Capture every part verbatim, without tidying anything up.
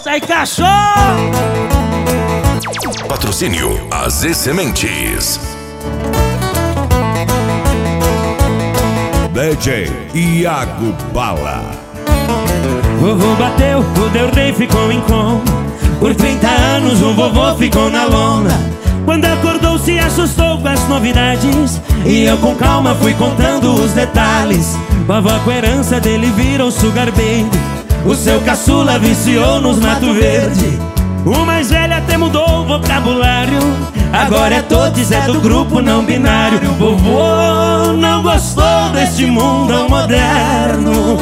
Sai, cachorro! Patrocínio A Z Sementes. D J Iago Bala. Vovô bateu, o Deu Rei ficou em coma. Por trinta anos o vovô ficou na lona. Quando acordou se assustou com as novidades, e eu com calma fui contando os detalhes. Vovó com a herança dele virou sugar baby. O seu caçula viciou nos mato verde. O mais velho até mudou o vocabulário. Agora é todos, é do grupo não binário. Vovô não gostou deste mundo moderno,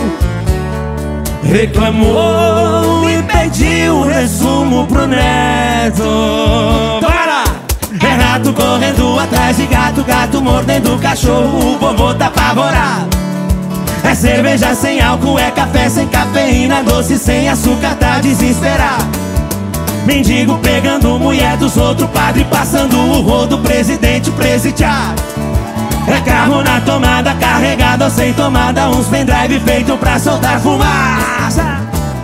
reclamou e pediu um resumo pro neto. Para! É rato correndo atrás de gato, gato mordendo cachorro. O vovô tá apavorado. É cerveja sem álcool, é café sem cafeína, doce sem açúcar, tá desesperado. Mendigo pegando mulher dos outros, padre passando o rodo, presidente presidiário. É carro na tomada, carregado ou sem tomada, uns pendrive feito pra soltar fumaça.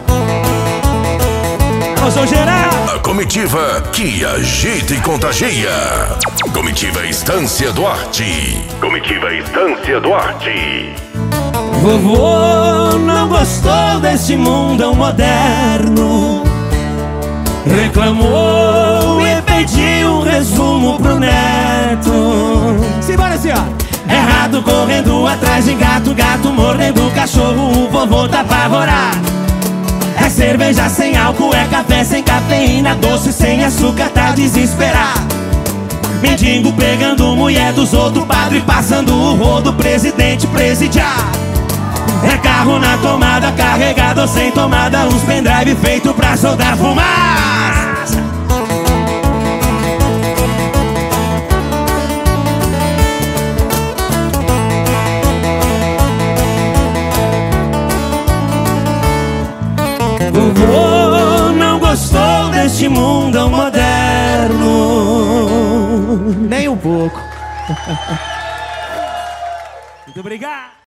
Eu sou geral. A comitiva que agita e contagia. Comitiva Estância Duarte. Comitiva Estância Duarte. Vovô não gostou desse mundo moderno, reclamou e pediu um resumo pro neto. Simbora assim, ó. É rato correndo atrás de gato, gato mordendo cachorro. O vovô tá apavorado. É cerveja sem álcool, é café sem cafeína, doce sem açúcar, tá desesperado. Mendigo pegando mulher dos outros, padre passando o rodo, presidente presidiário. É carro na tomada, carregado ou sem tomada, uns pendrive feito pra soltar fumaça. Vovô não gostou deste mundo moderno, Nem um pouco. Muito obrigado.